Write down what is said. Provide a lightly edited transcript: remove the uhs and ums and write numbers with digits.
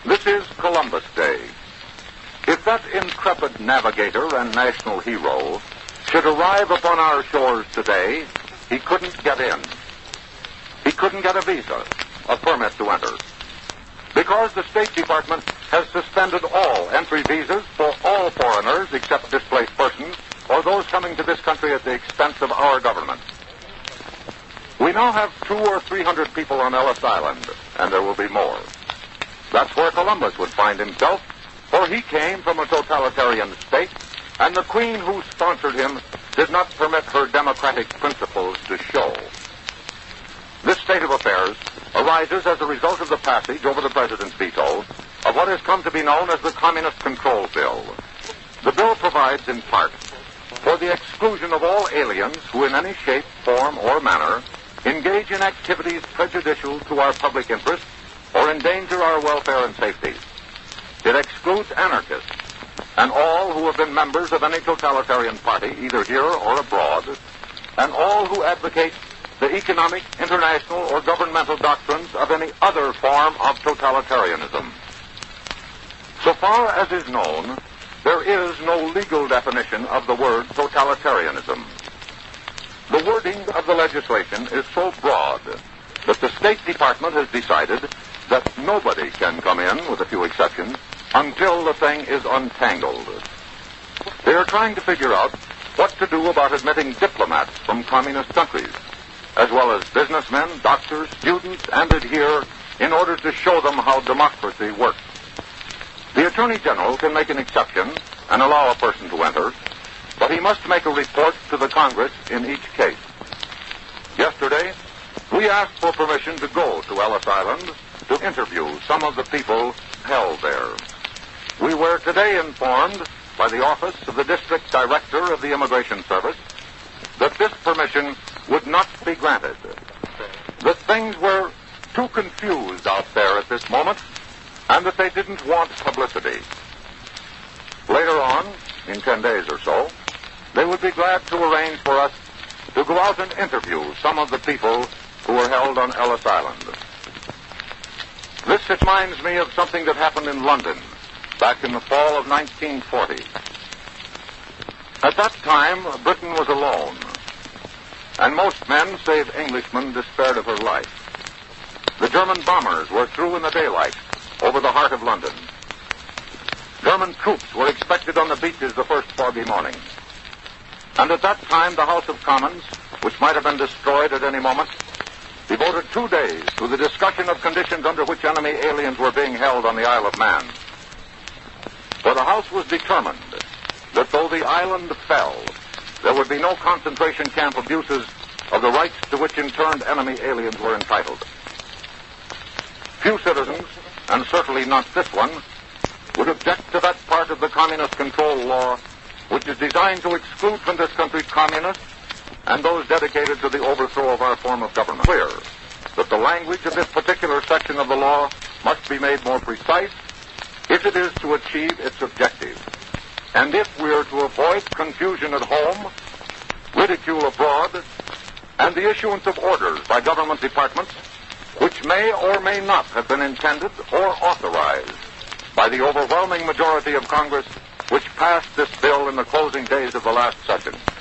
This is Columbus Day. If that intrepid navigator and national hero should arrive upon our shores today, he couldn't get in. He couldn't get a visa, a permit to enter, because the State Department has suspended all entry visas for all foreigners except displaced persons or those coming to this country at the expense of our government. We now have 200 or 300 people on Ellis Island, and there will be more. That's where Columbus would find himself, for he came from a totalitarian state, and the Queen who sponsored him did not permit her democratic principles to show. This state of affairs arises as a result of the passage over the President's veto of what has come to be known as the Communist Control Bill. The bill provides, in part, for the exclusion of all aliens who in any shape, form, or manner engage in activities prejudicial to our public interest or endanger our welfare and safety. It excludes anarchists and all who have been members of any totalitarian party, either here or abroad, and all who advocate the economic, international, or governmental doctrines of any other form of totalitarianism. So far as is known, there is no legal definition of the word totalitarianism. The wording of the legislation is so broad that the State Department has decided that nobody can come in, with a few exceptions, until the thing is untangled. They are trying to figure out what to do about admitting diplomats from communist countries, as well as businessmen, doctors, students, and adhere in order to show them how democracy works. The Attorney General can make an exception and allow a person to enter, but he must make a report to the Congress in each case. Yesterday, we asked for permission to go to Ellis Island to interview some of the people held there. We were today informed by the office of the District Director of the Immigration Service that this permission would not be granted. That things were too confused out there at this moment, and that they didn't want publicity. Later on, in 10 days or so, they would be glad to arrange for us to go out and interview some of the people who were held on Ellis Island. This reminds me of something that happened in London back in the fall of 1940. At that time, Britain was alone, and most men, save Englishmen, despaired of her life. The German bombers were through in the daylight over the heart of London. German troops were expected on the beaches the first foggy morning. And at that time, the House of Commons, which might have been destroyed at any moment, devoted 2 days to the discussion of conditions under which enemy aliens were being held on the Isle of Man. For the House was determined that though the island fell, there would be no concentration camp abuses of the rights to which interned enemy aliens were entitled. Few citizens, and certainly not this one, would object to that part of the Communist Control Law which is designed to exclude from this country communists and those dedicated to the overthrow of our form of government. Clear that the language of this particular section of the law must be made more precise if it is to achieve its objective, and if we are to avoid confusion at home, ridicule abroad, and the issuance of orders by government departments which may or may not have been intended or authorized by the overwhelming majority of Congress which passed this bill in the closing days of the last session.